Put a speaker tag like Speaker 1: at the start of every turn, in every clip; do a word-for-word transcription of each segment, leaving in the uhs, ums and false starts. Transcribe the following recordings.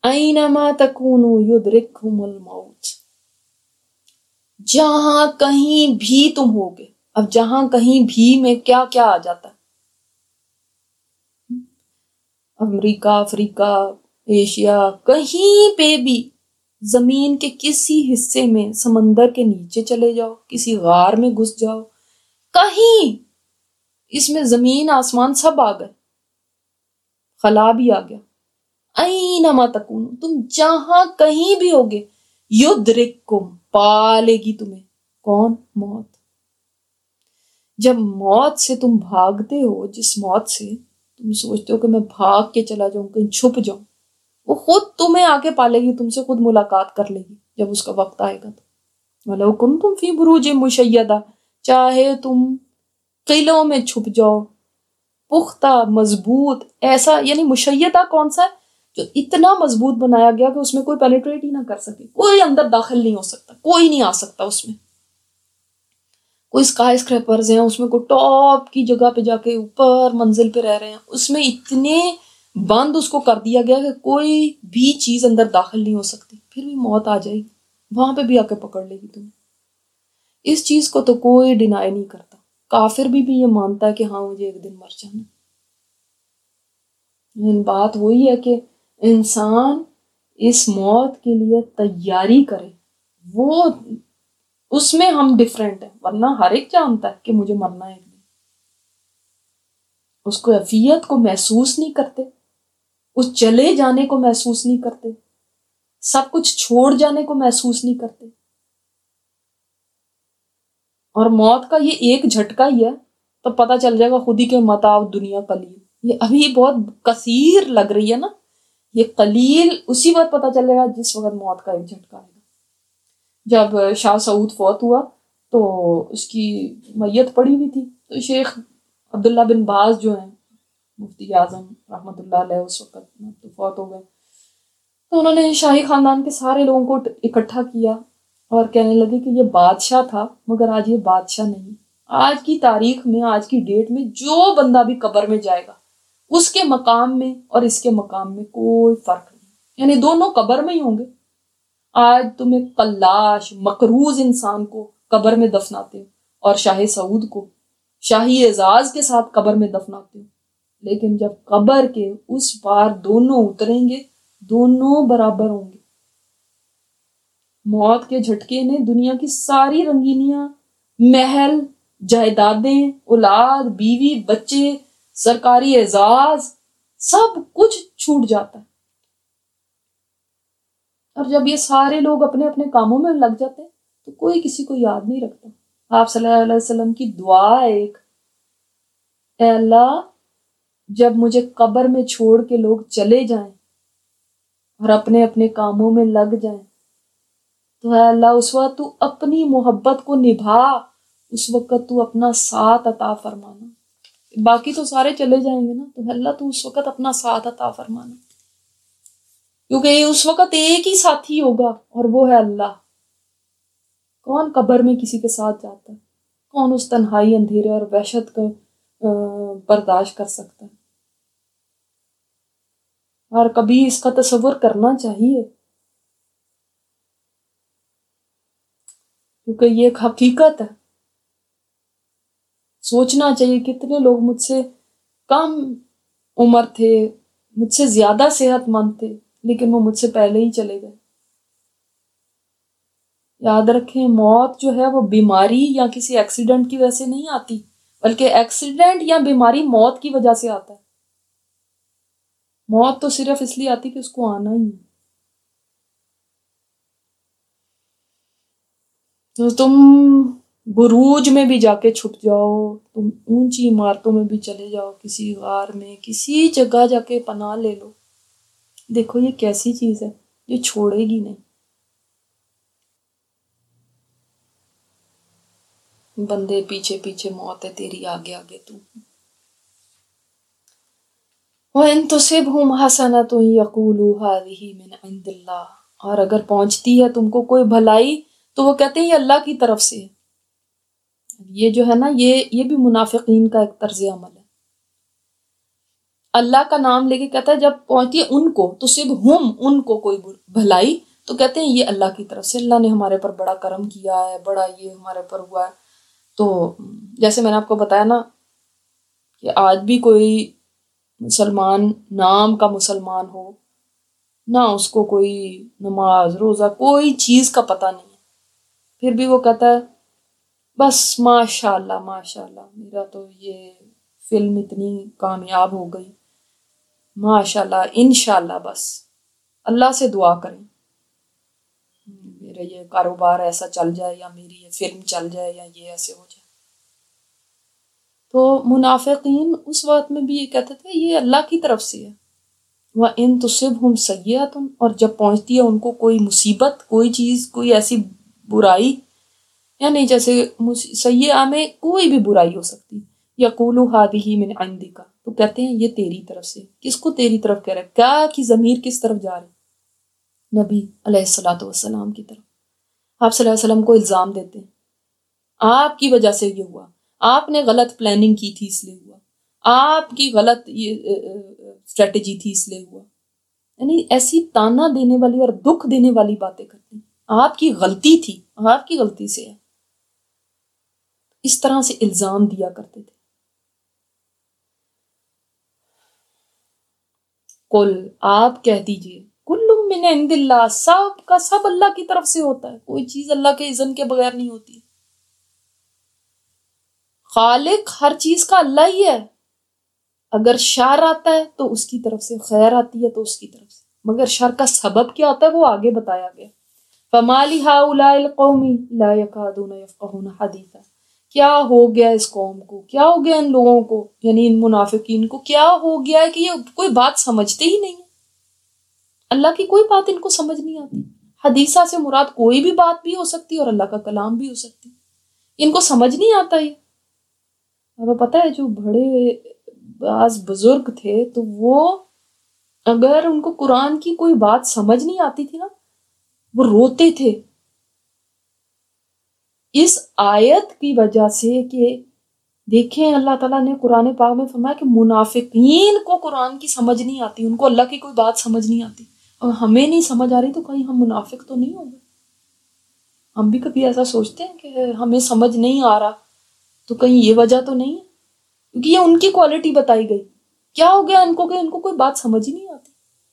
Speaker 1: Anima تکونوا یدرککم الموت، جہاں کہیں بھی تم ہوگے. اب جہاں کہیں بھی میں کیا کیا آ جاتا ہے؟ امریکہ، افریقہ، ایشیا، کہیں پہ بھی زمین کے کسی حصے میں، سمندر کے نیچے چلے جاؤ، کسی غار میں گھس جاؤ، کہیں اس میں زمین آسمان سب آ گئے، خلا بھی آ گیا. اینما تکونوا، تم جہاں کہیں بھی ہوگے، یدرککم، پالے گی تمہیں. کون؟ موت. جب موت سے تم بھاگتے ہو، جس موت سے تم سوچتے ہو کہ میں بھاگ کے چلا جاؤں، کہیں چھپ جاؤں، وہ خود تمہیں آ کے پالے گی، تم سے خود ملاقات کر لے گی جب اس کا وقت آئے گا. تو وَلَوْ كُنْتُمْ فِي بُرُوجٍ مُشَيَّدَةٍ، چاہے تم قلعوں میں چھپ جاؤ، پختہ مضبوط ایسا، یعنی مشیدہ کون سا ہے؟ جو اتنا مضبوط بنایا گیا کہ اس میں کوئی پینیٹریٹ ہی نہ کر سکے، کوئی اندر داخل نہیں ہو سکتا، کوئی نہیں آ سکتا اس میں. کوئی اسکائی اسکریپرز ہیں اس میں، کوئی ٹاپ کی جگہ پہ جا کے اوپر منزل پہ رہ رہے ہیں، اس میں اتنے بند اس کو کر دیا گیا کہ کوئی بھی چیز اندر داخل نہیں ہو سکتی. پھر بھی موت آ جائے گی، وہاں پہ بھی آ کے پکڑ لے گی تمہیں. اس چیز کو تو کوئی ڈینائی نہیں کرتا. کافر بھی بھی یہ مانتا ہے کہ ہاں مجھے ایک دن مر جانا. لیکن بات وہی ہے کہ انسان اس موت کے لیے تیاری کرے، وہ اس میں ہم ڈفرینٹ ہیں. ورنہ ہر ایک جانتا ہے کہ مجھے مرنا ہے ایک دن. اس کو کیفیت کو محسوس نہیں کرتے، اس چلے جانے کو محسوس نہیں کرتے، سب کچھ چھوڑ جانے کو محسوس نہیں کرتے. اور موت کا یہ ایک جھٹکا ہی ہے تو پتہ چل جائے گا خود ہی کہ متاع دنیا قلیل. یہ ابھی بہت کثیر لگ رہی ہے نا، یہ قلیل اسی وقت پتہ چلے گا جس وقت موت کا ایک جھٹکا آئے گا. جب شاہ سعود فوت ہوا تو اس کی میت پڑی ہوئی تھی، تو شیخ عبداللہ بن باز جو ہیں مفتی اعظم رحمۃ اللہ علیہ، اس وقت تو فوت ہو گئے، تو انہوں نے شاہی خاندان کے سارے لوگوں کو اکٹھا کیا اور کہنے لگے کہ یہ بادشاہ تھا مگر آج یہ بادشاہ نہیں. آج کی تاریخ میں، آج کی ڈیٹ میں جو بندہ بھی قبر میں جائے گا، اس کے مقام میں اور اس کے مقام میں کوئی فرق نہیں، یعنی دونوں قبر میں ہی ہوں گے. آج تم ایک قلاش مقروض انسان کو قبر میں دفناتے ہو اور شاہ سعود کو شاہی اعزاز کے ساتھ قبر میں دفناتے ہو، لیکن جب قبر کے اس پار دونوں اتریں گے، دونوں برابر ہوں گے. موت کے جھٹکے نے دنیا کی ساری رنگینیاں، محل، جائیدادیں، اولاد، بیوی، بچے، سرکاری اعزاز، سب کچھ چھوٹ جاتا ہے. اور جب یہ سارے لوگ اپنے اپنے کاموں میں لگ جاتے ہیں تو کوئی کسی کو یاد نہیں رکھتا. آپ صلی اللہ علیہ وسلم کی دعا ایک، اے اللہ جب مجھے قبر میں چھوڑ کے لوگ چلے جائیں اور اپنے اپنے کاموں میں لگ جائیں تو اے اللہ اس وقت تو اپنی محبت کو نبھا، اس وقت تو اپنا ساتھ عطا فرمانا. باقی تو سارے چلے جائیں گے نا، تو اللہ تو اس وقت اپنا ساتھ عطا فرمانا، کیونکہ اس وقت ایک ہی ساتھی ہوگا اور وہ ہے اللہ. کون قبر میں کسی کے ساتھ جاتا ہے؟ کون اس تنہائی، اندھیرے اور وحشت کو برداشت کر سکتا ہے؟ اور کبھی اس کا تصور کرنا چاہیے، کیونکہ یہ ایک حقیقت ہے. سوچنا چاہیے کتنے لوگ مجھ سے کم عمر تھے، مجھ سے زیادہ صحت مند تھے، لیکن وہ مجھ سے پہلے ہی چلے گئے. یاد رکھیں موت جو ہے وہ بیماری یا کسی ایکسیڈنٹ کی وجہ سے نہیں آتی، بلکہ ایکسیڈنٹ یا بیماری موت کی وجہ سے آتا ہے. موت تو صرف اس لیے آتی کہ اس کو آنا ہی ہے. تو تم بروج میں بھی جا کے چھپ جاؤ، تم اونچی عمارتوں میں بھی چلے جاؤ، کسی غار میں کسی جگہ جا کے پناہ لے لو. دیکھو یہ کیسی چیز ہے، یہ چھوڑے گی نہیں. بندے پیچھے پیچھے موت ہے تیری، آگے آگے تو. وَإِن تُصِبْهُمْ حَسَنَةٌ يَقُولُوا هَٰذِهِ مِنْ عِندِ اللَّهِ، اور اگر پہنچتی ہے تم کو کوئی بھلائی تو وہ کہتے ہیں یہ اللہ کی طرف سے ہے. یہ جو ہے نا، یہ یہ بھی منافقین کا ایک طرز عمل ہے. اللہ کا نام لے کے کہتا ہے جب پہنچتی ہے ان کو تو صرف ہم ان کو کوئی بھلائی تو کہتے ہیں یہ اللہ کی طرف سے، اللہ نے ہمارے پر بڑا کرم کیا ہے، بڑا یہ ہمارے پر ہوا ہے۔ تو جیسے میں نے آپ کو بتایا نا کہ آج بھی کوئی مسلمان نام کا مسلمان ہو، نہ اس کو کوئی نماز روزہ کوئی چیز کا پتہ نہیں ہے، پھر بھی وہ کہتا ہے بس ماشاء اللہ ماشاء اللہ میرا تو یہ فلم اتنی کامیاب ہو گئی، ماشاء اللہ انشاءاللہ، بس اللہ سے دعا کریں میرا یہ کاروبار ایسا چل جائے یا میری یہ فلم چل جائے یا یہ ایسے ہو جائے۔ تو منافقین اس وقت میں بھی یہ کہتے تھے یہ اللہ کی طرف سے ہے۔ وَإِن تُصِبْهُمْ سَيِّئَةٌ، اور جب پہنچتی ہے ان کو کوئی مصیبت، کوئی چیز، کوئی ایسی برائی، یعنی جیسے سیئہ میں کوئی بھی برائی ہو سکتی، یقولوا هَٰذِهِ مِنْ عِنْدِکَ، تو کہتے ہیں یہ تیری طرف سے۔ کس کو تیری طرف کہہ رہے ہیں؟ کیا کی ضمیر کس طرف جا رہے؟ نبی علیہ الصلوۃ والسلام کی طرف۔ آپ صلی اللہ علیہ وسلم کو الزام دیتے ہیں آپ کی وجہ سے یہ ہوا، آپ نے غلط پلاننگ کی تھی اس لیے ہوا، آپ کی غلط یہ اسٹریٹجی تھی اس لیے ہوا، یعنی ایسی تانا دینے والی اور دکھ دینے والی باتیں کرتے ہیں، آپ کی غلطی تھی، آپ کی غلطی سے ہے، اس طرح سے الزام دیا کرتے تھے۔ قل، آپ کہہ دیجئے، کل من عند اللہ، سب کا سب اللہ کی طرف سے ہوتا ہے، کوئی چیز اللہ کے اذن کے بغیر نہیں ہوتی۔ خالق ہر چیز کا اللہ ہی ہے، اگر شر آتا ہے تو اس کی طرف سے، خیر آتی ہے تو اس کی طرف سے، مگر شر کا سبب کیا ہوتا ہے وہ آگے بتایا گیا۔ فَمَا لِهَٰؤُلَاءِ الْقَوْمِ لَا يَكَادُونَ يَفْقَهُونَ حَدِيثًا، کیا ہو گیا اس قوم کو، کیا ہو گیا ان لوگوں کو، یعنی ان منافقین کو کیا ہو گیا ہے کہ یہ کوئی بات سمجھتے ہی نہیں ہیں، اللہ کی کوئی بات ان کو سمجھ نہیں آتی۔ حدیثہ سے مراد کوئی بھی بات بھی ہو سکتی اور اللہ کا کلام بھی ہو سکتی، ان کو سمجھ نہیں آتا یہ۔ اب پتہ ہے جو بڑے بعض بزرگ تھے تو وہ اگر ان کو قرآن کی کوئی بات سمجھ نہیں آتی تھی نا وہ روتے تھے اس آیت کی وجہ سے کہ دیکھیں اللہ تعالیٰ نے قرآن پاک میں فرمایا کہ منافقین کو قرآن کی سمجھ نہیں آتی، ان کو اللہ کی کوئی بات سمجھ نہیں آتی، اور ہمیں نہیں سمجھ آ رہی تو کہیں ہم منافق تو نہیں ہو گئے؟ ہم بھی کبھی ایسا سوچتے ہیں کہ ہمیں سمجھ نہیں آ رہا تو کہیں یہ وجہ تو نہیں ہے؟ کیونکہ یہ ان کی کوالٹی بتائی گئی، کیا ہو گیا ان کو کہ ان کو کوئی بات سمجھ ہی نہیں آتی۔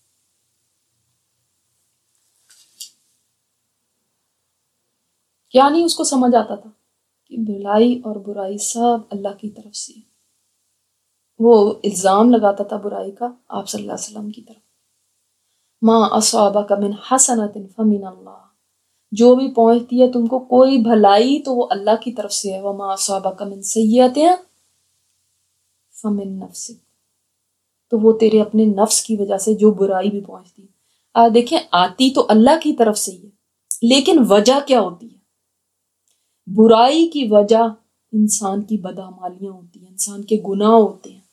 Speaker 1: کیا نہیں اس کو سمجھ آتا تھا کہ بھلائی اور برائی سب اللہ کی طرف سے۔ وہ الزام لگاتا تھا برائی کا آپ صلی اللہ علیہ وسلم کی طرف، ما اصابک من حسنۃ فمن اللہ، جو بھی پہنچتی ہے تم کو کوئی بھلائی تو وہ اللہ کی طرف سے ہے، وما اصابک من سیئۃ فمن نفسک، تو وہ تیرے اپنے نفس کی وجہ سے جو برائی بھی پہنچتی ہے۔ آ دیکھیں آتی تو اللہ کی طرف سے ہی ہے، لیکن وجہ کیا ہوتی ہے؟ برائی کی وجہ انسان کی بدعمالیاں ہوتی ہیں، انسان کے گناہ ہوتے ہیں۔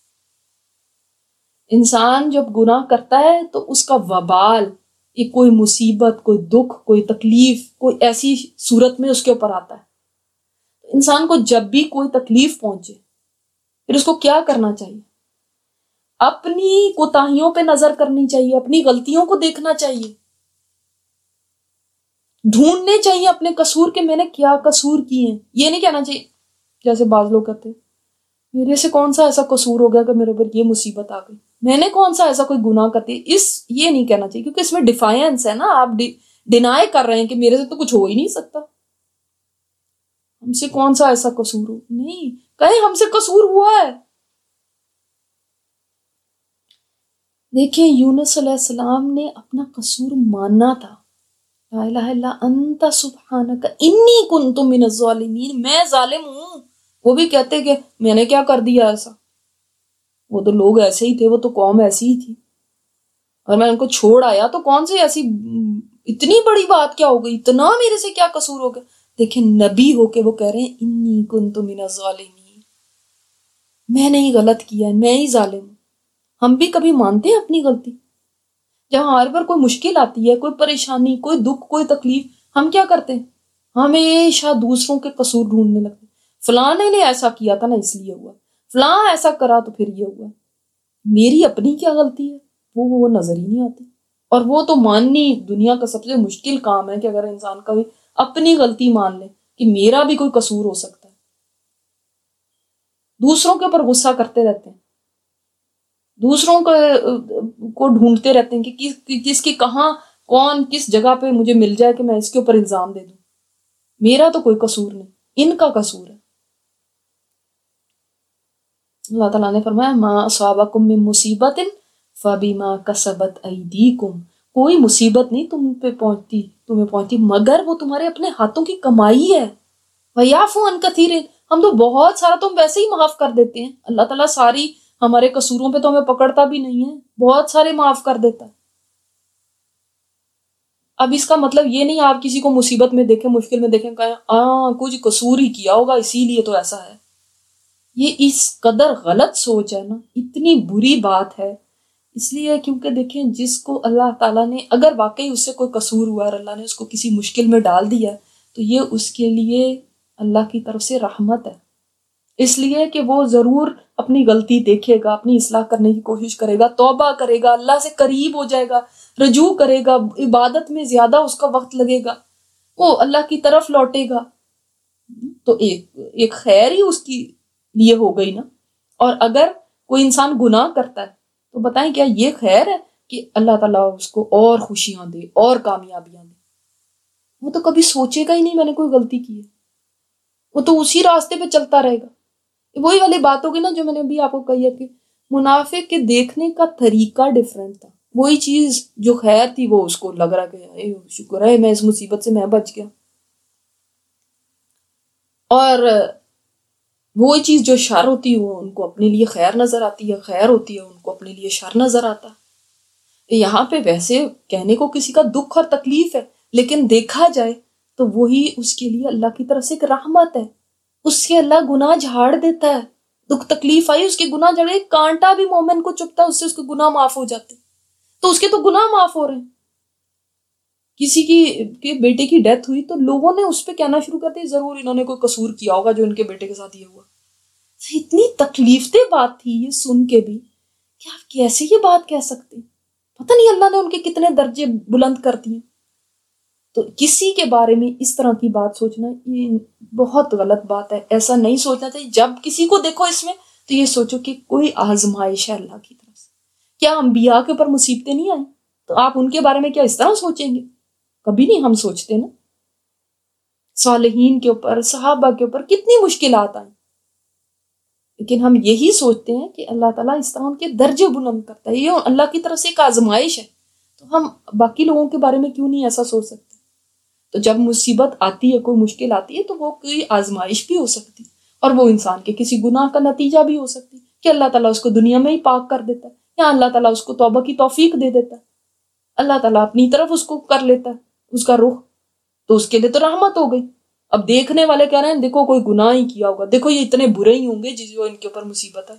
Speaker 1: انسان جب گناہ کرتا ہے تو اس کا وبال، ایک کوئی مصیبت، کوئی دکھ، کوئی تکلیف، کوئی ایسی صورت میں اس کے اوپر آتا ہے۔ انسان کو جب بھی کوئی تکلیف پہنچے پھر اس کو کیا کرنا چاہیے؟ اپنی کوتاہیوں پہ نظر کرنی چاہیے، اپنی غلطیوں کو دیکھنا چاہیے، ڈھونڈنے چاہیے اپنے قصور کہ میں نے کیا قصور کیے ہیں۔ یہ نہیں کہنا چاہیے جیسے بعض لوگ کہتے ہیں میرے سے کون سا ایسا قصور ہو گیا کہ میرے اوپر یہ مصیبت آ گئی، میں نے کون سا ایسا کوئی گناہ کرتی، اس یہ نہیں کہنا چاہیے، کیونکہ اس میں ڈیفائنس ہے نا، آپ ڈینائی کر رہے ہیں کہ میرے سے تو کچھ ہو ہی نہیں سکتا، ہم سے کون سا ایسا قصور ہو، نہیں کہیں ہم سے قصور ہوا ہے۔ دیکھیں یونس علیہ السلام نے اپنا قصور ماننا تھا، لا الہ الا انت سبحانک انی کنت من الظالمین، میں ظالم ہوں۔ وہ بھی کہتے کہ میں نے کیا کر دیا ایسا، وہ تو لوگ ایسے ہی تھے، وہ تو قوم ایسی ہی تھی، اور میں ان کو چھوڑ آیا تو کون سی ایسی اتنی بڑی بات کیا ہو گئی، اتنا میرے سے کیا قصور ہو گیا۔ دیکھیں نبی ہو کے وہ کہہ رہے ہیں انی کنت من الظالمین، میں نے ہی غلط کیا ہے، میں ہی ظالم ہوں۔ ہم بھی کبھی مانتے ہیں اپنی غلطی؟ جہاں ہمارے پر کوئی مشکل آتی ہے، کوئی پریشانی، کوئی دکھ، کوئی تکلیف، ہم کیا کرتے ہیں؟ ہمیشہ دوسروں کے قصور ڈھونڈنے لگتے، فلاں نے ایسا کیا تھا نا اس لیے ہوا، فلاں ایسا کرا تو پھر یہ ہوا۔ میری اپنی کیا غلطی ہے وہ وہ نظر ہی نہیں آتی. اور وہ تو ماننی دنیا کا سب سے مشکل کام ہے کہ اگر انسان کبھی اپنی غلطی مان لے کہ میرا بھی کوئی قصور ہو سکتا ہے. دوسروں کے اوپر غصہ کرتے رہتے ہیں, دوسروں کو کو ڈھونڈتے رہتے ہیں کہ کس کس کی کہاں کون کس جگہ پہ مجھے مل جائے کہ میں اس کے اوپر الزام دے دوں. میرا تو کوئی قصور نہیں, ان کا قصور ہے. اللہ تعالیٰ نے فرمایا ما اصابکم من مصیبت فبما کسبت ایدیکم, کوئی مصیبت نہیں تم پہ پہنچتی تمہیں پہنچتی مگر وہ تمہارے اپنے ہاتھوں کی کمائی ہے. ویعفو عن کثیر, ہم تو بہت سارا تم ویسے ہی معاف کر دیتے ہیں. اللہ تعالیٰ ساری ہمارے قصوروں پہ تو ہمیں پکڑتا بھی نہیں ہے, بہت سارے معاف کر دیتا ہے. اب اس کا مطلب یہ نہیں آپ کسی کو مصیبت میں دیکھیں, مشکل میں دیکھیں, کہیں ہاں کچھ قصور ہی کیا ہوگا اسی لیے تو ایسا ہے. یہ اس قدر غلط سوچ ہے نا, اتنی بری بات ہے. اس لیے کیونکہ دیکھیں جس کو اللہ تعالیٰ نے اگر واقعی اس سے کوئی قصور ہوا اور اللہ نے اس کو کسی مشکل میں ڈال دیا تو یہ اس کے لیے اللہ کی طرف سے رحمت ہے. اس لیے کہ وہ ضرور اپنی غلطی دیکھے گا, اپنی اصلاح کرنے کی کوشش کرے گا, توبہ کرے گا, اللہ سے قریب ہو جائے گا, رجوع کرے گا, عبادت میں زیادہ اس کا وقت لگے گا, وہ اللہ کی طرف لوٹے گا. تو ایک ایک خیر ہی اس کی لیے ہو گئی نا. اور اگر کوئی انسان گناہ کرتا ہے تو بتائیں کیا یہ خیر ہے کہ اللہ تعالیٰ اس کو اور خوشیاں دے اور کامیابیاں دے؟ وہ تو کبھی سوچے گا ہی نہیں میں نے کوئی غلطی کی ہے, وہ تو اسی راستے پہ چلتا رہے گا. وہی والی بات ہوگی نا جو میں نے ابھی آپ کو کہی ہے کہ منافق کے دیکھنے کا طریقہ ڈفرینٹ تھا. وہی چیز جو خیر تھی وہ اس کو لگ رہا کہ شکر ہے میں اس مصیبت سے میں بچ گیا, اور وہی چیز جو شر ہوتی ہے وہ ان کو اپنے لیے خیر نظر آتی ہے, خیر ہوتی ہے ان کو اپنے لیے شر نظر آتا ہے. یہاں پہ ویسے کہنے کو کسی کا دکھ اور تکلیف ہے, لیکن دیکھا جائے تو وہی اس کے لیے اللہ کی طرف سے ایک رحمت ہے. اس کے اللہ گناہ جھاڑ دیتا ہے. دکھ تکلیف آئی اس کے گناہ جھاڑے, کانٹا بھی مومن کو چبھتا ہے اس سے اس کے گناہ معاف ہو جاتے, تو اس کے تو گناہ معاف ہو رہے ہیں. کسی کی کے بیٹے کی ڈیتھ ہوئی تو لوگوں نے اس پہ کہنا شروع کر دیا ضرور انہوں نے کوئی قصور کیا ہوگا جو ان کے بیٹے کے ساتھ یہ ہوا. اتنی تکلیف دہ بات تھی یہ سن کے بھی کہ آپ کیسے یہ بات کہہ سکتے ہیں. پتہ نہیں اللہ نے ان کے کتنے درجے بلند کر دیے. تو کسی کے بارے میں اس طرح کی بات سوچنا یہ بہت غلط بات ہے. ایسا نہیں سوچنا چاہیے. جب کسی کو دیکھو اس میں تو یہ سوچو کہ کوئی آزمائش ہے اللہ کی طرف سے. کیا انبیاء کے اوپر مصیبتیں نہیں آئیں تو آپ ان کے بارے میں کیا اس طرح سوچیں گے؟ کبھی نہیں ہم سوچتے نا. صالحین کے اوپر, صحابہ کے اوپر کتنی مشکلات آئیں, لیکن ہم یہی سوچتے ہیں کہ اللہ تعالیٰ اس طرح ان کے درجے بلند کرتا ہے, یہ اللہ کی طرف سے ایک آزمائش ہے. تو ہم باقی لوگوں کے بارے میں کیوں نہیں ایسا سوچ سکتے؟ تو جب مصیبت آتی ہے, کوئی مشکل آتی ہے, تو وہ کوئی آزمائش بھی ہو سکتی اور وہ انسان کے کسی گناہ کا نتیجہ بھی ہو سکتی کہ اللہ تعالیٰ اس کو دنیا میں ہی پاک کر دیتا ہے, یا اللہ تعالیٰ اس کو توبہ کی توفیق دے دیتا ہے, اللہ تعالیٰ اپنی طرف اس کو کر لیتا ہے اس کا رخ, تو اس کے لیے تو رحمت ہو گئی. اب دیکھنے والے کہہ رہے ہیں دیکھو کوئی گناہ ہی کیا ہوگا, دیکھو یہ اتنے برے ہی ہوں گے جس جو ان کے اوپر مصیبت ہے.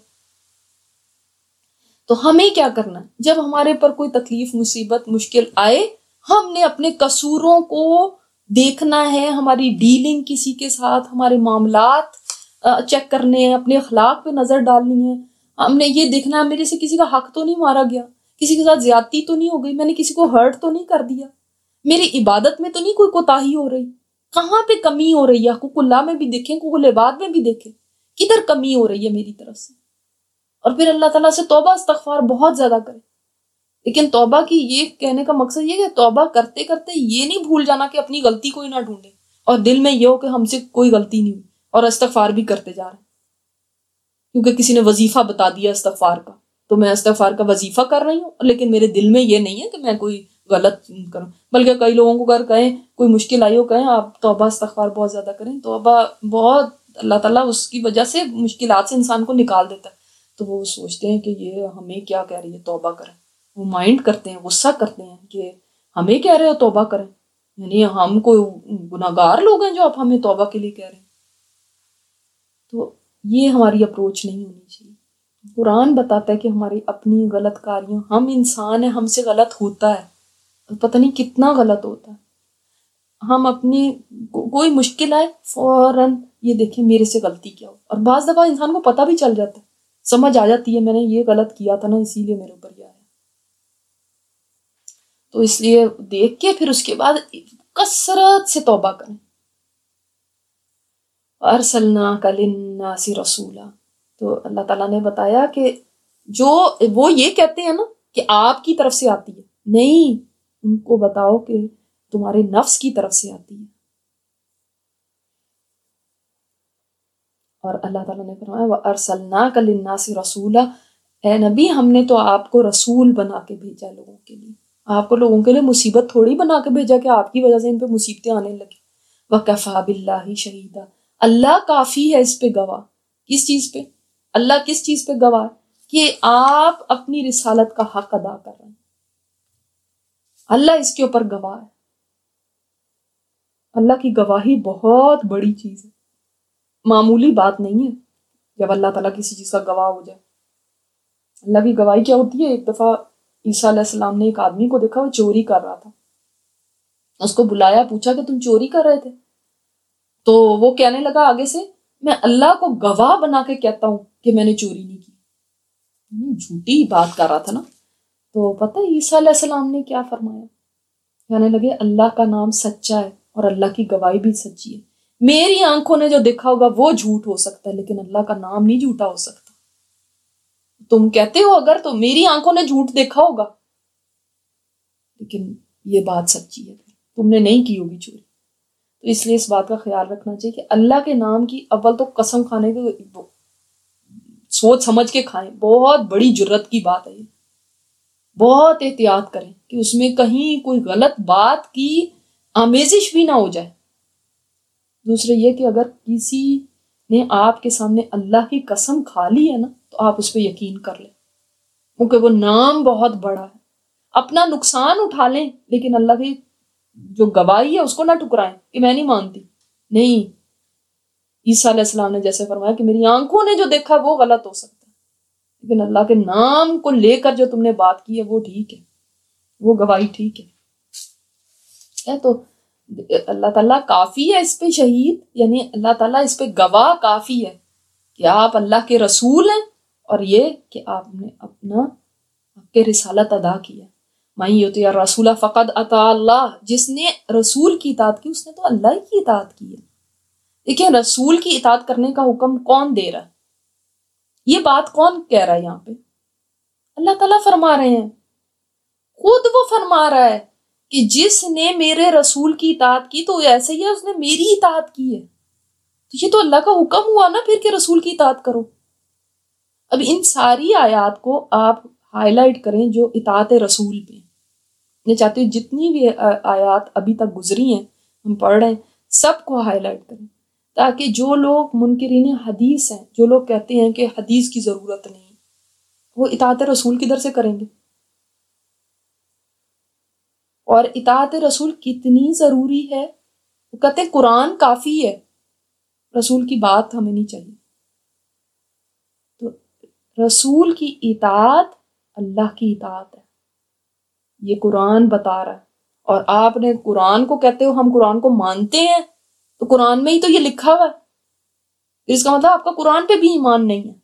Speaker 1: تو ہمیں کیا کرنا ہے جب ہمارے پر کوئی تکلیف مصیبت مشکل آئے, ہم نے اپنے قصوروں کو دیکھنا ہے, ہماری ڈیلنگ کسی کے ساتھ, ہمارے معاملات چیک کرنے ہیں, اپنے اخلاق پہ نظر ڈالنی ہے. ہم نے یہ دیکھنا ہے میرے سے کسی کا حق تو نہیں مارا گیا, کسی کے ساتھ زیادتی تو نہیں ہو گئی, میں نے کسی کو ہرٹ تو نہیں کر دیا, میری عبادت میں تو نہیں کوئی کوتاہی ہو رہی, کہاں پہ کمی ہو رہی ہے. حقوق اللہ میں بھی دیکھیں, حقوق العباد میں بھی دیکھیں کدھر کمی ہو رہی ہے میری طرف سے, اور پھر اللہ تعالیٰ سے توبہ استغفار بہت زیادہ کریں. لیکن توبہ کی یہ کہنے کا مقصد یہ کہ توبہ کرتے کرتے یہ نہیں بھول جانا کہ اپنی غلطی کوئی نہ ڈھونڈے, اور دل میں یہ ہو کہ ہم سے کوئی غلطی نہیں ہوئی اور استغفار بھی کرتے جا رہے ہیں کیونکہ کسی نے وظیفہ بتا دیا استغفار کا, تو میں استغفار کا وظیفہ کر رہی ہوں, لیکن میرے دل میں یہ نہیں ہے کہ میں کوئی غلط کروں. بلکہ کئی لوگوں کو اگر کہیں کوئی مشکل آئی ہو, کہیں آپ توبہ استغفار بہت زیادہ کریں, توبہ بہت اللہ تعالیٰ اس کی وجہ سے مشکلات سے انسان کو نکال دیتا ہے. تو وہ سوچتے ہیں کہ یہ ہمیں کیا کہہ رہی ہے توبہ کریں, وہ مائنڈ کرتے ہیں, غصہ کرتے ہیں کہ ہمیں کہہ رہے ہو توبہ کریں, یعنی ہم کوئی گناہگار لوگ ہیں جو آپ ہمیں توبہ کے لیے کہہ رہے ہیں. تو یہ ہماری اپروچ نہیں ہونی چاہیے. قرآن بتاتا ہے کہ ہماری اپنی غلط کاریاں, ہم انسان ہیں, ہم سے غلط ہوتا ہے, پتہ نہیں کتنا غلط ہوتا ہے. ہم اپنی کوئی مشکل آئے فوراً یہ دیکھیں میرے سے غلطی کیا ہو, اور بعض دفعہ انسان کو پتہ بھی چل جاتا ہے سمجھ آ جاتی ہے میں نے یہ غلط کیا تھا نا، اسی لیے میرے اوپر یہ آیا. تو اس لیے دیکھ کے پھر اس کے بعد کثرت سے توبہ کریں. ارسلناک للناس رسولا، تو اللہ تعالیٰ نے بتایا کہ جو وہ یہ کہتے ہیں نا کہ آپ کی طرف سے آتی ہے، نہیں، ان کو بتاؤ کہ تمہارے نفس کی طرف سے آتی ہے. اور اللہ تعالیٰ نے فرمایا وَأَرْسَلْنَاكَ لِلنَّاسِ رَسُولًا، اے نبی ہم نے تو آپ کو رسول بنا کے بھیجا لوگوں کے لیے. آپ کو لوگوں کے لیے مصیبت تھوڑی بنا کے بھیجا کہ آپ کی وجہ سے ان پہ مصیبتیں آنے لگی. وَكَفَى بِاللَّهِ شَهِيدًا، اللہ کافی ہے اس پہ گواہ. کس چیز پہ؟ اللہ کس چیز پہ گواہ کہ آپ اپنی رسالت کا حق ادا کر رہے ہیں. اللہ اس کے اوپر گواہ ہے. اللہ کی گواہی بہت بڑی چیز ہے، معمولی بات نہیں ہے جب اللہ تعالیٰ کسی چیز کا گواہ ہو جائے. اللہ کی گواہی کیا ہوتی ہے؟ ایک دفعہ عیسیٰ علیہ السلام نے ایک آدمی کو دیکھا، وہ چوری کر رہا تھا. اس کو بلایا، پوچھا کہ تم چوری کر رہے تھے؟ تو وہ کہنے لگا آگے سے، میں اللہ کو گواہ بنا کے کہتا ہوں کہ میں نے چوری نہیں کی. جھوٹی بات کر رہا تھا نا. تو پتہ ہے عیسیٰ علیہ السلام نے کیا فرمایا؟ کہنے لگے اللہ کا نام سچا ہے اور اللہ کی گواہی بھی سچی ہے. میری آنکھوں نے جو دیکھا ہوگا وہ جھوٹ ہو سکتا ہے، لیکن اللہ کا نام نہیں جھوٹا ہو سکتا. تم کہتے ہو اگر تو میری آنکھوں نے جھوٹ دیکھا ہوگا، لیکن یہ بات سچی ہے، تم نے نہیں کی ہوگی چوری. تو اس لیے اس بات کا خیال رکھنا چاہیے کہ اللہ کے نام کی اول تو قسم کھانے کو سوچ سمجھ کے کھائیں. بہت بڑی جرت کی بات ہے یہ. بہت احتیاط کریں کہ اس میں کہیں کوئی غلط بات کی آمیزش بھی نہ ہو جائے. دوسرے یہ کہ اگر کسی نے آپ کے سامنے اللہ کی قسم کھا لی ہے نا تو آپ اس پہ یقین کر لیں، کیونکہ وہ نام بہت بڑا ہے. اپنا نقصان اٹھا لیں لیکن اللہ کی جو گواہی ہے اس کو نہ ٹکرائیں کہ میں نہیں مانتی. نہیں، عیسیٰ علیہ السلام نے جیسے فرمایا کہ میری آنکھوں نے جو دیکھا وہ غلط ہو سکتا ہے، لیکن اللہ کے نام کو لے کر جو تم نے بات کی ہے وہ ٹھیک ہے، وہ گواہی ٹھیک ہے. تو اللہ تعالیٰ کافی ہے اس پہ شہید، یعنی اللہ تعالیٰ اس پہ گواہ کافی ہے کہ آپ اللہ کے رسول ہیں، اور یہ کہ آپ نے اپنا آپ کے رسالت ادا کی ہے. مَن یُطِعِ الرَّسُولَ فَقَدْ اَطَاعَ اللَّهَ، جس نے رسول کی اطاعت کی اس نے تو اللہ کی اطاعت کی ہے. دیکھیں رسول کی اطاعت کرنے کا حکم کون دے رہا ہے؟ یہ بات کون کہہ رہا ہے یہاں پہ؟ اللہ تعالیٰ فرما رہے ہیں، خود وہ فرما رہا ہے کہ جس نے میرے رسول کی اطاعت کی تو ایسے ہی ہے اس نے میری اطاعت کی ہے. تو یہ تو اللہ کا حکم ہوا نا پھر کہ رسول کی اطاعت کرو. اب ان ساری آیات کو آپ ہائی لائٹ کریں جو اطاعت رسول پہ. میں چاہتی ہوں جتنی بھی آیات ابھی تک گزری ہیں ہم پڑھ رہے ہیں سب کو ہائی لائٹ کریں، تاکہ جو لوگ منکرین حدیث ہیں، جو لوگ کہتے ہیں کہ حدیث کی ضرورت نہیں، وہ اطاعت رسول کدھر سے کریں گے؟ اور اطاعت رسول کتنی ضروری ہے؟ وہ کہتے ہیں قرآن کافی ہے، رسول کی بات ہمیں نہیں چاہیے. تو رسول کی اطاعت اللہ کی اطاعت ہے، یہ قرآن بتا رہا ہے. اور آپ نے قرآن کو کہتے ہو ہم قرآن کو مانتے ہیں، تو قرآن میں ہی تو یہ لکھا ہوا ہے، اس کا مطلب آپ کا قرآن پہ بھی ایمان نہیں ہے.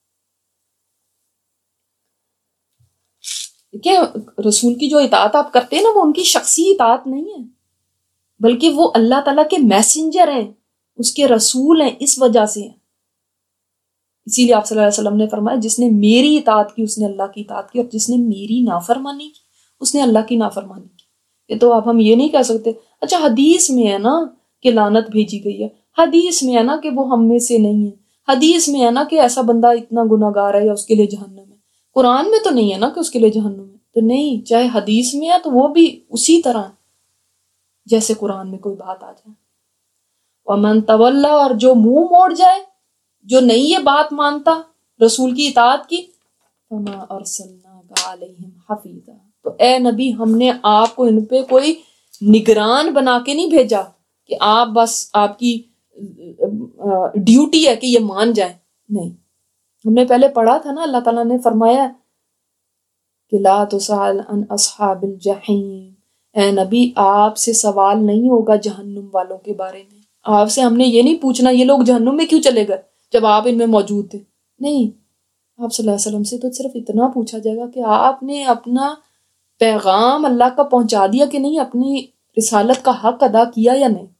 Speaker 1: دیکھیں رسول کی جو اطاعت آپ کرتے ہیں نا وہ ان کی شخصی اطاعت نہیں ہے، بلکہ وہ اللہ تعالیٰ کے میسنجر ہیں، اس کے رسول ہیں، اس وجہ سے ہیں. اسی لیے آپ صلی اللہ علیہ وسلم نے فرمایا جس نے میری اطاعت کی اس نے اللہ کی اطاعت کی، اور جس نے میری نافرمانی کی اس نے اللہ کی نافرمانی کی. یہ تو اب ہم یہ نہیں کہہ سکتے اچھا حدیث میں ہے نا کہ لعنت بھیجی گئی ہے، حدیث میں ہے نا کہ وہ ہم میں سے نہیں ہے، حدیث میں ہے نا کہ ایسا بندہ اتنا گناہ گار ہے یا اس کے لیے جہنم ہے. قرآن میں تو نہیں ہے نا کہ اس کے لیے جہنم ہے. تو نہیں، چاہے حدیث میں ہے تو وہ بھی اسی طرح جیسے قرآن میں کوئی بات آ جائے. وَمَن تَوَلَّا، اور جو منہ موڑ جائے، جو نہیں یہ بات مانتا رسول کی اطاعت کی، فَمَا أَرْسَلْنَاكَ عَلَيْهِمْ حَفِيظًا، تو اے نبی ہم نے آپ کو ان پہ کوئی نگران بنا کے نہیں بھیجا کہ آپ بس آپ کی ڈیوٹی ہے کہ یہ مان جائیں. نہیں، ہم نے پہلے پڑھا تھا نا، اللہ تعالیٰ نے فرمایا کہ لا تسأل عن اصحاب الجحیم، اے نبی آپ سے سوال نہیں ہوگا جہنم والوں کے بارے میں. آپ سے ہم نے یہ نہیں پوچھنا یہ لوگ جہنم میں کیوں چلے گئے جب آپ ان میں موجود تھے. نہیں، آپ صلی اللہ علیہ وسلم سے تو صرف اتنا پوچھا جائے گا کہ آپ نے اپنا پیغام اللہ کا پہنچا دیا کہ نہیں، اپنی رسالت کا حق ادا کیا یا نہیں.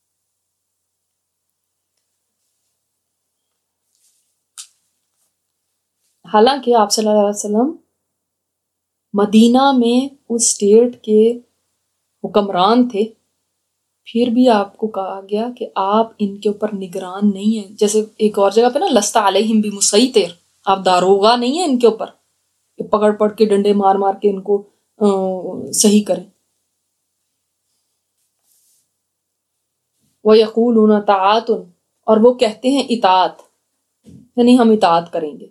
Speaker 1: حالانکہ آپ صلی اللہ علیہ وسلم مدینہ میں اس اسٹیٹ کے حکمران تھے، پھر بھی آپ کو کہا گیا کہ آپ ان کے اوپر نگران نہیں ہیں. جیسے ایک اور جگہ پہ نا لست علیہم بمسیطر، آپ داروغہ نہیں ہیں ان کے اوپر کہ پکڑ پڑ کے ڈنڈے مار مار کے ان کو صحیح کریں. وَيَقُولُونَ طَاعَةٌ، اور وہ کہتے ہیں اطاعت، یعنی ہم اطاعت کریں گے.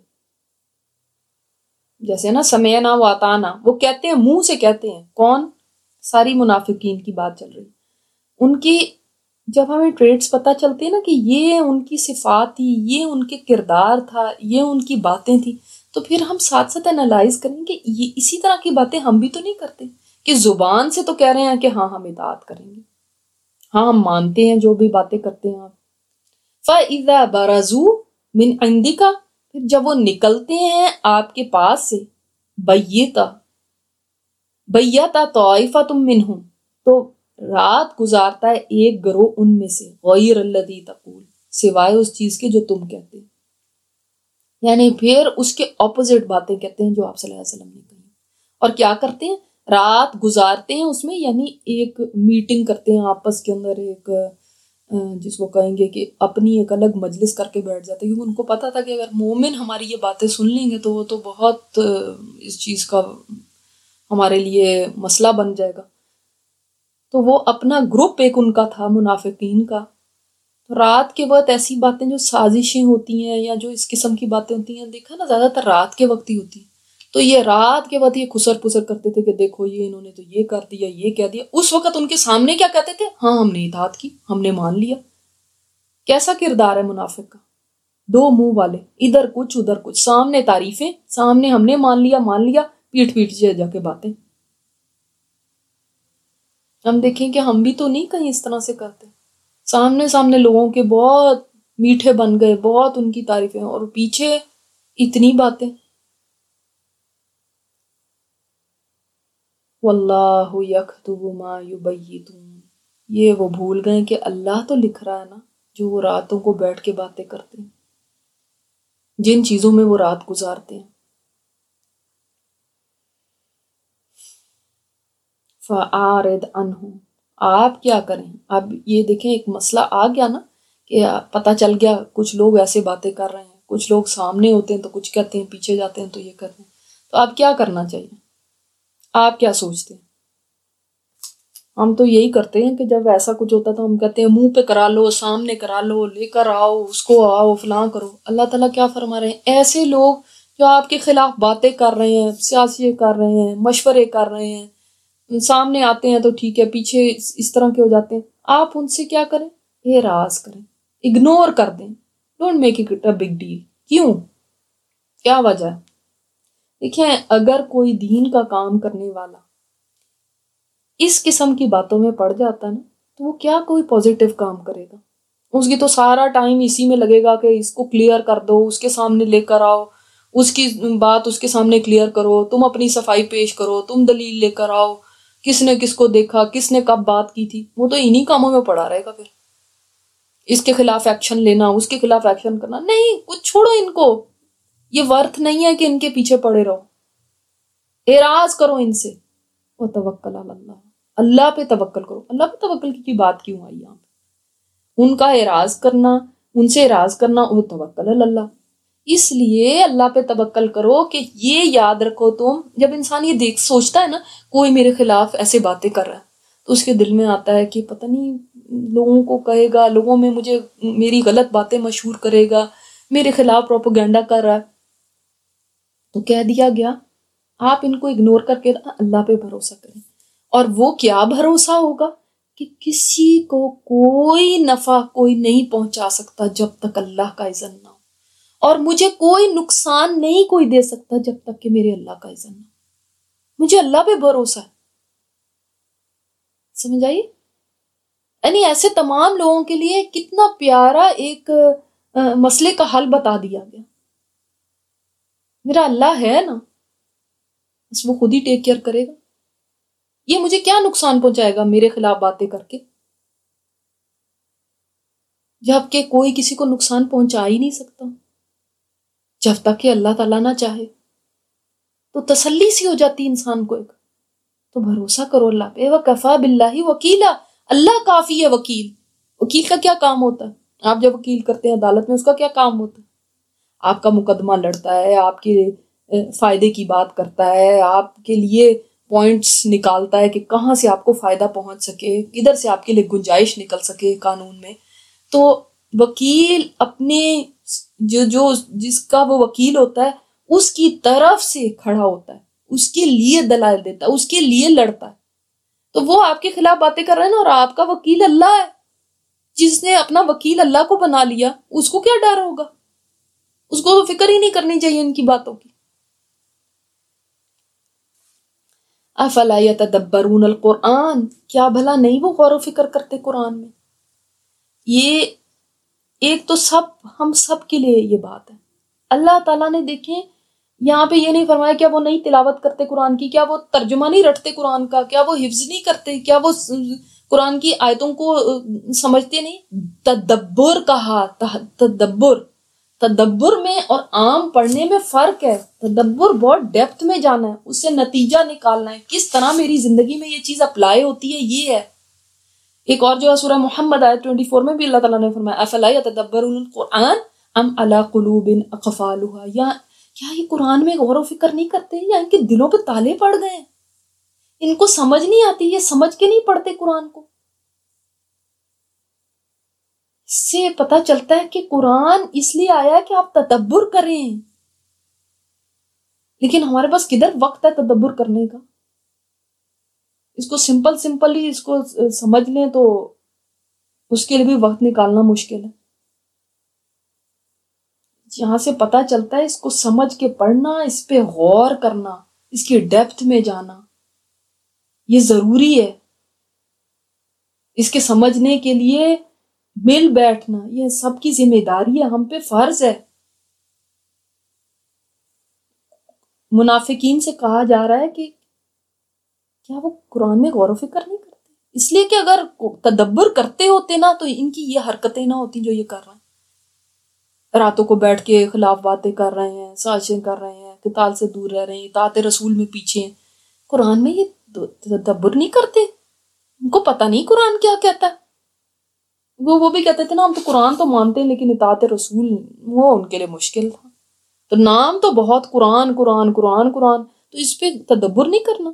Speaker 1: جیسے نا سمعنا وَأَطَعْنَا، وہ کہتے ہیں، منہ سے کہتے ہیں. کون؟ ساری منافقین کی بات چل رہی. ان کی جب ہمیں ٹریٹس پتہ چلتے ہیں نا کہ یہ ان کی صفات تھی، یہ ان کے کردار تھا، یہ ان کی باتیں تھی، تو پھر ہم ساتھ ساتھ انالائز کریں کہ یہ اسی طرح کی باتیں ہم بھی تو نہیں کرتے، کہ زبان سے تو کہہ رہے ہیں کہ ہاں ہم اطاعت کریں گے، ہاں ہم مانتے ہیں جو بھی باتیں کرتے ہیں آپ. فَإِذَا بَرَزُوا مِنْ عِنْدِكَ، پھر جب وہ نکلتے ہیں آپ کے پاس سے، بَيَّتَ بَيَّتَ طَائِفَةٌ مِّنْهُمْ، تو رات گزارتا ہے ایک گروہ ان میں سے، غیر الذی تقول، سوائے اس چیز کے جو تم کہتے ہیں. یعنی پھر اس کے اپوزٹ باتیں کہتے ہیں جو آپ صلی اللہ علیہ وسلم نے کہی. اور کیا کرتے ہیں؟ رات گزارتے ہیں اس میں، یعنی ایک میٹنگ کرتے ہیں آپس کے اندر، ایک جس کو کہیں گے کہ اپنی ایک الگ مجلس کر کے بیٹھ جاتے ہیں، کیونکہ ان کو پتا تھا کہ اگر مومن ہماری یہ باتیں سن لیں گے تو وہ تو بہت اس چیز کا ہمارے لیے مسئلہ بن جائے گا. تو وہ اپنا گروپ ایک ان کا تھا منافقین کا. تو رات کے وقت ایسی باتیں جو سازشیں ہوتی ہیں یا جو اس قسم کی باتیں ہوتی ہیں، دیکھا نا زیادہ تر رات کے وقت ہی ہوتی ہیں. تو یہ رات کے وقت یہ خسر پسر کرتے تھے کہ دیکھو یہ انہوں نے تو یہ کر دیا، یہ کہہ دیا. اس وقت ان کے سامنے کیا کہتے تھے؟ ہاں ہم نے اطاعت کی، ہم نے مان لیا. کیسا کردار ہے منافق کا؟ دو منہ والے، ادھر کچھ ادھر کچھ، سامنے تعریفیں، سامنے ہم نے مان لیا مان لیا، پیٹ پیٹ جا جا کے باتیں. ہم دیکھیں کہ ہم بھی تو نہیں کہیں اس طرح سے کرتے. سامنے سامنے لوگوں کے بہت میٹھے بن گئے، بہت ان کی تعریفیں، اور پیچھے اتنی باتیں. واللہ یکتب ما یبیتون، یہ وہ بھول گئے کہ اللہ تو لکھ رہا ہے نا جو وہ راتوں کو بیٹھ کے باتیں کرتے ہیں، جن چیزوں میں وہ رات گزارتے ہیں. فَأَعْرِضْ عَنْهُمْ، آپ کیا کریں؟ اب یہ دیکھیں ایک مسئلہ آ گیا نا کہ پتہ چل گیا کچھ لوگ ایسے باتیں کر رہے ہیں، کچھ لوگ سامنے ہوتے ہیں تو کچھ کہتے ہیں، پیچھے جاتے ہیں تو یہ کرتے ہیں. تو آپ کیا کرنا چاہیے؟ آپ کیا سوچتے ہیں؟ ہم تو یہی کرتے ہیں کہ جب ایسا کچھ ہوتا تو ہم کہتے ہیں منہ پہ کرا لو، سامنے کرا لو، لے کر آؤ اس کو، آؤ فلاں کرو. اللہ تعالیٰ کیا فرما رہے ہیں؟ ایسے لوگ جو آپ کے خلاف باتیں کر رہے ہیں، سیاسی کر رہے ہیں، مشورے کر رہے ہیں، سامنے آتے ہیں تو ٹھیک ہے، پیچھے اس طرح کے ہو جاتے ہیں، آپ ان سے کیا کریں؟ اعراض کریں، اگنور کر دیں. Don't make it a big deal. کیوں؟ کیا وجہ ہے؟ دیکھیں، اگر کوئی دین کا کام کرنے والا اس قسم کی باتوں میں پڑ جاتا ہے نا تو وہ کیا کوئی پازیٹیو کام کرے گا؟ اس کی تو سارا ٹائم اسی میں لگے گا کہ اس کو کلیئر کر دو، اس کے سامنے لے کر آؤ، اس کی بات اس کے سامنے کلیئر کرو، تم اپنی صفائی پیش کرو، تم دلیل لے کر آؤ، کس نے کس کو دیکھا، کس نے کب بات کی تھی. وہ تو انہی کاموں میں پڑا رہے گا. پھر اس کے خلاف ایکشن لینا، اس کے خلاف ایکشن کرنا، نہیں، کچھ چھوڑو ان کو. یہ ورتھ نہیں ہے کہ ان کے پیچھے پڑے رہو. اعراض کرو ان سے. وتوکل علی اللہ، اللہ پہ توکل کرو. اللہ پہ توکل کی بات کیوں آئی یہاں پہ؟ ان کا اعراض کرنا، ان سے اعراض کرنا، وہ توکل علی اللہ. اس لیے اللہ پہ توکل کرو کہ یہ یاد رکھو. تم جب انسان یہ دیکھ سوچتا ہے نا کوئی میرے خلاف ایسے باتیں کر رہا ہے تو اس کے دل میں آتا ہے کہ پتہ نہیں لوگوں کو کہے گا، لوگوں میں مجھے میری غلط باتیں مشہور کرے گا، میرے خلاف پروپیگنڈا کر رہا ہے. تو کہہ دیا گیا آپ ان کو اگنور کر کے اللہ پہ بھروسہ کریں. اور وہ کیا بھروسہ ہوگا کہ کسی کو کوئی نفع کوئی نہیں پہنچا سکتا جب تک اللہ کا اذن نہ ہو، اور مجھے کوئی نقصان نہیں کوئی دے سکتا جب تک کہ میرے اللہ کا اذن نہ ہو. مجھے اللہ پہ بھروسہ ہے. سمجھ آئی؟ یعنی ایسے تمام لوگوں کے لیے کتنا پیارا ایک مسئلے کا حل بتا دیا گیا. میرا اللہ ہے نا، بس وہ خود ہی ٹیک کیئر کرے گا. یہ مجھے کیا نقصان پہنچائے گا میرے خلاف باتیں کر کے، جب کہ کوئی کسی کو نقصان پہنچا ہی نہیں سکتا جب تک کہ اللہ تعالیٰ نہ چاہے. تو تسلی سی ہو جاتی انسان کو ایک. تو بھروسہ کرو اللہ پہ. وَكَفَى بِاللَّهِ وَكِيلًا، اللہ کافی ہے وکیل. وکیل کا کیا کام ہوتا ہے؟ آپ جب وکیل کرتے ہیں عدالت میں، اس کا کیا کام ہوتا ہے؟ آپ کا مقدمہ لڑتا ہے، آپ کے فائدے کی بات کرتا ہے، آپ کے لیے پوائنٹس نکالتا ہے کہ کہاں سے آپ کو فائدہ پہنچ سکے، کدھر سے آپ کے لیے گنجائش نکل سکے قانون میں. تو وکیل اپنے جو جو جس کا وہ وکیل ہوتا ہے اس کی طرف سے کھڑا ہوتا ہے، اس کے لیے دلائل دیتا ہے، اس کے لیے لڑتا ہے. تو وہ آپ کے خلاف باتیں کر رہے ہیں نا، اور آپ کا وکیل اللہ ہے. جس نے اپنا وکیل اللہ کو بنا لیا، اس کو کیا ڈر ہوگا؟ اس کو تو فکر ہی نہیں کرنی چاہیے ان کی باتوں کی. افلا یتدبرون القرآن، کیا بھلا نہیں وہ غور و فکر کرتے قرآن میں؟ یہ ایک تو سب ہم سب کے لیے یہ بات ہے. اللہ تعالیٰ نے دیکھیں یہاں پہ یہ نہیں فرمایا کیا وہ نہیں تلاوت کرتے قرآن کی، کیا وہ ترجمہ نہیں رٹتے قرآن کا، کیا وہ حفظ نہیں کرتے، کیا وہ قرآن کی آیتوں کو سمجھتے نہیں. تدبر کہا، تدبر تدبر میں اور عام پڑھنے میں فرق ہے. تدبر بہت ڈیپتھ میں جانا ہے، اس سے نتیجہ نکالنا ہے، کس طرح میری زندگی میں یہ چیز اپلائی ہوتی ہے، یہ ہے. ایک اور جو ہے سورہ محمد آیت چوبیس میں بھی اللہ تعالیٰ نے فرمایا افلا یتدبرون القرآن ام علی قلوب اقفالها، یا کیا یہ قرآن میں غور و فکر نہیں کرتے، یا ان کے دلوں پہ تالے پڑ گئے ہیں، ان کو سمجھ نہیں آتی، یہ سمجھ کے نہیں پڑھتے قرآن کو. اس سے پتہ چلتا ہے کہ قرآن اس لیے آیا ہے کہ آپ تدبر کریں، لیکن ہمارے پاس کدھر وقت ہے تدبر کرنے کا. اس کو سمپل سمپل ہی اس کو سمجھ لیں تو اس کے لیے بھی وقت نکالنا مشکل ہے. یہاں سے پتہ چلتا ہے اس کو سمجھ کے پڑھنا، اس پہ غور کرنا، اس کی ڈیپتھ میں جانا یہ ضروری ہے. اس کے سمجھنے کے لیے مل بیٹھنا یہ سب کی ذمہ داری ہے، ہم پہ فرض ہے. منافقین سے کہا جا رہا ہے کہ کیا وہ قرآن میں غور و فکر نہیں کرتے؟ اس لیے کہ اگر تدبر کرتے ہوتے نا تو ان کی یہ حرکتیں نہ ہوتی جو یہ کر رہے ہیں. راتوں کو بیٹھ کے خلاف باتیں کر رہے ہیں، سازشیں کر رہے ہیں، قتال سے دور رہ رہے ہیں، اطاعت رسول میں پیچھے ہیں. قرآن میں یہ تدبر نہیں کرتے، ان کو پتہ نہیں قرآن کیا کہتا ہے. وہ وہ بھی کہتے تھے نا ہم تو قرآن تو مانتے ہیں لیکن اطاعت رسول وہ ان کے لیے مشکل تھا. تو نام تو بہت قرآن قرآن قرآن قرآن، تو اس پہ تدبر نہیں کرنا.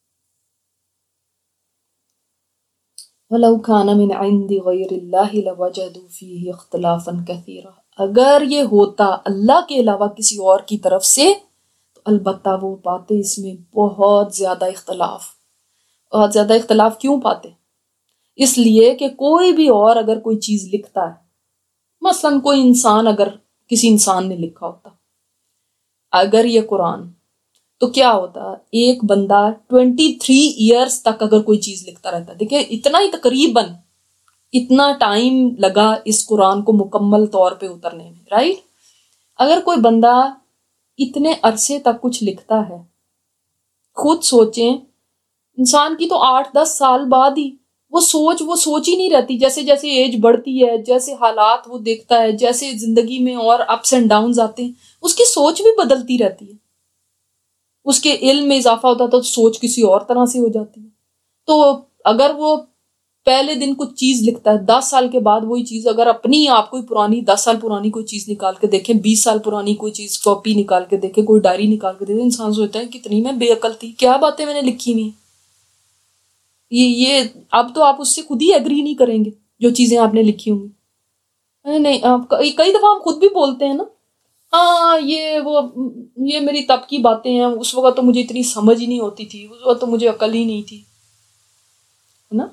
Speaker 1: وَلَوْ كَانَ مِنْ عِنْدِ غَيْرِ اللَّهِ لَوَجَدُوا فِيهِ اخْتِلَافًا كَثِيرًا، اگر یہ ہوتا اللہ کے علاوہ کسی اور کی طرف سے تو البتہ وہ پاتے اس میں بہت زیادہ اختلاف. بہت زیادہ اختلاف کیوں پاتے؟ اس لیے کہ کوئی بھی اور اگر کوئی چیز لکھتا ہے، مثلا کوئی انسان اگر کسی انسان نے لکھا ہوتا اگر یہ قرآن، تو کیا ہوتا ایک بندہ ٹوینٹی تھری ایئرس تک اگر کوئی چیز لکھتا رہتا. دیکھیں اتنا ہی تقریباً اتنا ٹائم لگا اس قرآن کو مکمل طور پہ اترنے میں، رائٹ. اگر کوئی بندہ اتنے عرصے تک کچھ لکھتا ہے، خود سوچیں انسان کی تو آٹھ دس سال بعد ہی وہ سوچ وہ سوچ ہی نہیں رہتی. جیسے جیسے ایج بڑھتی ہے، جیسے حالات وہ دیکھتا ہے، جیسے زندگی میں اور اپس اینڈ ڈاؤنز آتے ہیں، اس کی سوچ بھی بدلتی رہتی ہے. اس کے علم میں اضافہ ہوتا تو سوچ کسی اور طرح سے ہو جاتی ہے. تو اگر وہ پہلے دن کچھ چیز لکھتا ہے، دس سال کے بعد وہی چیز اگر اپنی آپ کوئی پرانی دس سال پرانی کوئی چیز نکال کے دیکھیں، بیس سال پرانی کوئی چیز کاپی نکال کے دیکھیں، کوئی ڈائری نکال کے دیکھیں، انسان سوچتا ہے کتنی میں بے عقل تھی، کیا باتیں میں نے لکھی ہوئی. یہ یہ اب تو آپ اس سے خود ہی ایگری نہیں کریں گے جو چیزیں آپ نے لکھی ہوں گی. نہیں آپ کئی دفعہ ہم خود بھی بولتے ہیں نا، ہاں یہ وہ یہ میری تب کی باتیں ہیں، اس وقت تو مجھے اتنی سمجھ ہی نہیں ہوتی تھی، اس وقت تو مجھے عقل ہی نہیں تھی، ہے نا.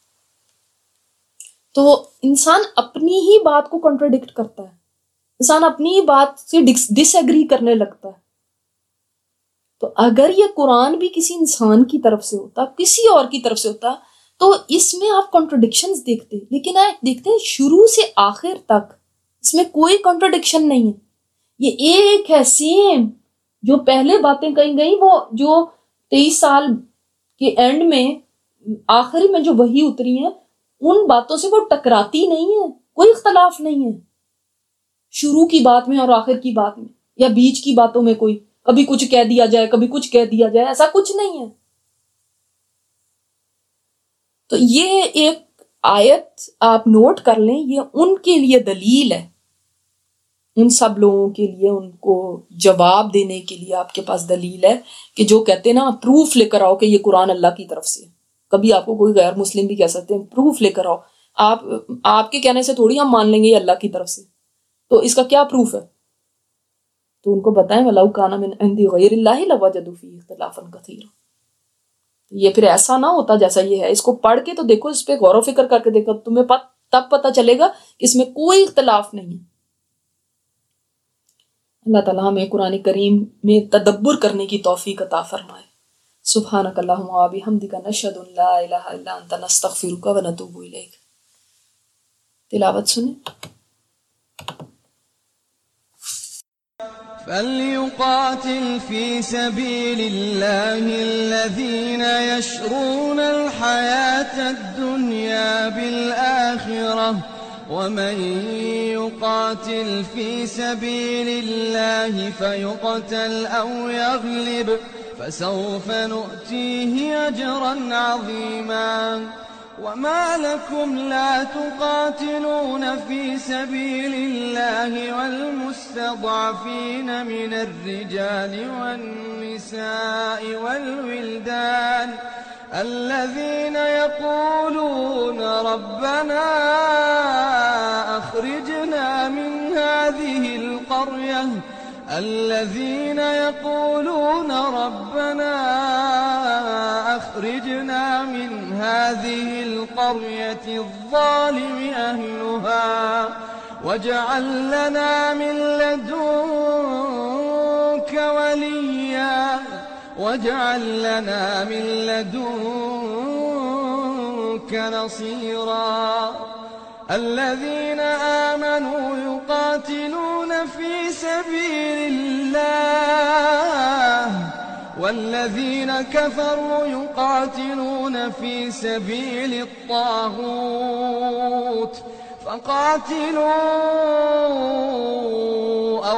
Speaker 1: تو انسان اپنی ہی بات کو کنٹراڈکٹ کرتا ہے، انسان اپنی ہی بات سے ڈس ایگری کرنے لگتا ہے. تو اگر یہ قرآن بھی کسی انسان کی طرف سے ہوتا، کسی اور کی طرف سے ہوتا، تو اس میں آپ کنٹراڈکشنز دیکھتے، لیکن آپ دیکھتے ہیں شروع سے آخر تک اس میں کوئی کنٹراڈکشن نہیں ہے، یہ ایک ہے، سیم जो पहले बातें कही गई वो जो तेईस साल के एंड में आखिरी में जो वही उतरी है उन बातों से वो टकराती नहीं है, कोई इख्तलाफ नहीं है शुरू की बात में और आखिर की बात में या बीच की बातों में। कोई कभी कुछ कह दिया जाए कभी कुछ कह दिया जाए, ऐसा कुछ नहीं है। तो ये एक आयत आप नोट कर लें, ये उनके लिए दलील है, उन सब लोगों के लिए उनको जवाब देने के लिए आपके पास दलील है कि जो कहते हैं ना प्रूफ लेकर आओ कि ये कुरान अल्लाह की तरफ से। कभी आपको कोई गैर मुस्लिम भी कह सकते हैं प्रूफ लेकर आओ, आप आपके कहने से थोड़ी हम मान लेंगे ये अल्लाह की तरफ से, तो इसका क्या प्रूफ है? तो उनको बताएं वलाउ काना मिन इंदी गैरिल्लाहि लवजदू फीहि इख्तिलाफन कसीरा। ये फिर ऐसा ना होता जैसा ये है। इसको पढ़ के तो देखो, इस पे गौर व फिक्र करके देखो, तुम्हें पत, तब पता चलेगा कि इसमें कोई इख्तिलाफ नहीं है। अल्लाह ताला हमें कुरान करीम में तदब्बुर करने की तौफीक अता फरमाए। सुब्हानक अल्लाहुम्मा व बिहम्दिका नशहदु अन ला इलाहा इल्ला अंता नस्तगफिरुका व नतूबु इलैक। तिलावत सुने।
Speaker 2: فليقاتل في سبيل الله الذين يشرون الحياة الدنيا بالآخرة ومن يقاتل في سبيل الله فيقتل أو يغلب فسوف نؤتيه أجرا عظيما. وما لكم لا تقاتلون في سبيل الله والمستضعفين من الرجال والنساء والولدان الذين يقولون ربنا أخرجنا من هذه القرية الذين يقولون ربنا أخرجنا من هذه القرية الظالم أهلها واجعل لنا من لدنك وليا واجعل لنا من لدنك نصيرا. الذين آمنوا يقاتلون في سبيل الله والذين كفروا يقاتلون في سبيل الطاغوت فقاتلوا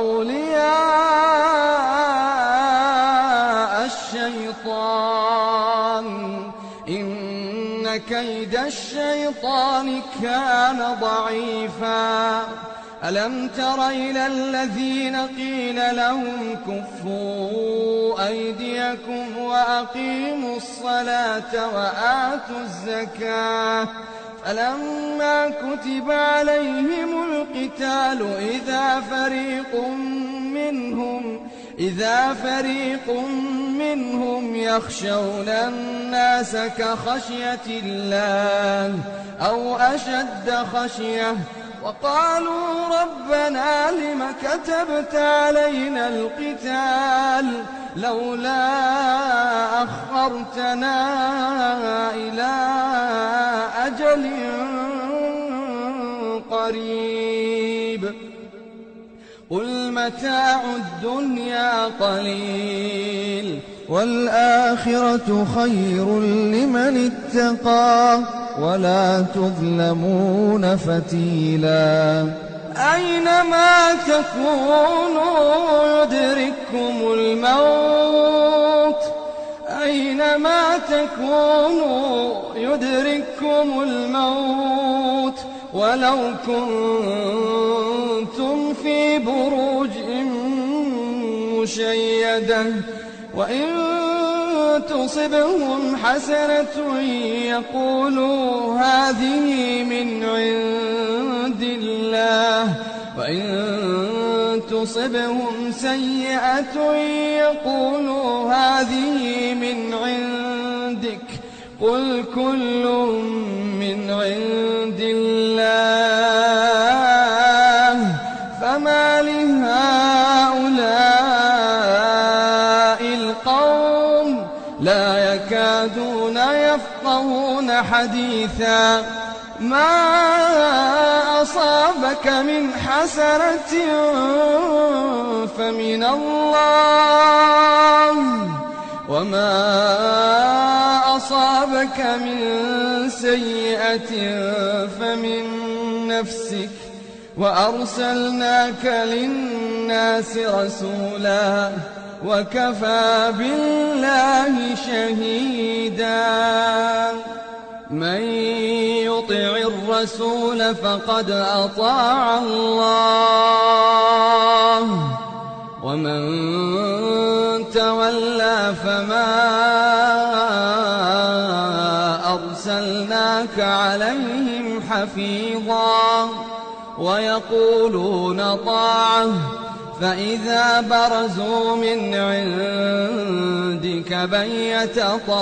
Speaker 2: أولياء الشيطان إن كيد الشيطان كان ضعيفا. ألم تر إلى الذين قيل لهم كفوا أيديكم وأقيموا الصلاة وآتوا الزكاة فلما كتب عليهم القتال إذا فريق منهم إذا فريق منهم يخشون الناس كخشية الله أو أشد خشية وقالوا ربنا لم كتبت علينا القتال لولا أخرتنا إلى أجل قريب قل متاع الدنيا قليل والآخرة خير لمن اتقى ولا تظلمون فتيلا. أينما تكونوا يدرككم الموت أينما تكونوا يدرككم الموت ولو كنتم في بروج مشيدة وإن تصبهم حسنة يقولوا هذه من عند الله وإن تصبهم سيئة يقولوا هذه من عندك قل كل من عند الله فما لهؤلاء القوم لا يكادون يفقهون حديثا. ما أصابك من حسنة فمن الله وما أصابك من سيئة فمن نفسك وأرسلناك للناس رسولا وكفى بالله شهيدا من يطع الرسول فقد أطاع الله ومن تولى فما أرسلناك عليهم حفيظا ويقولون طاعة فإذا برزوا من عندك بيت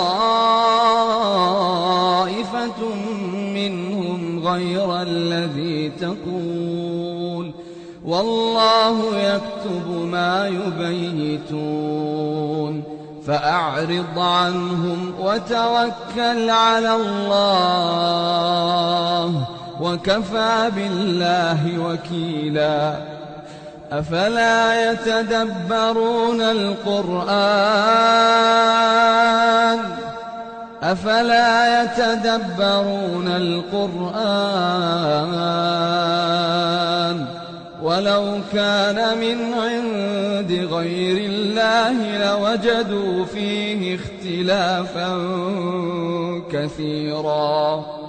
Speaker 2: طائفة منهم غير الذي تقول والله يكتب ما يبيتون فأعرض عنهم وتوكل على الله وكفى بالله وكيلا أفلا يتدبرون القرآن أفلا يتدبرون القرآن ولو كان من عند غير الله لوجدوا فيه اختلافا كثيرا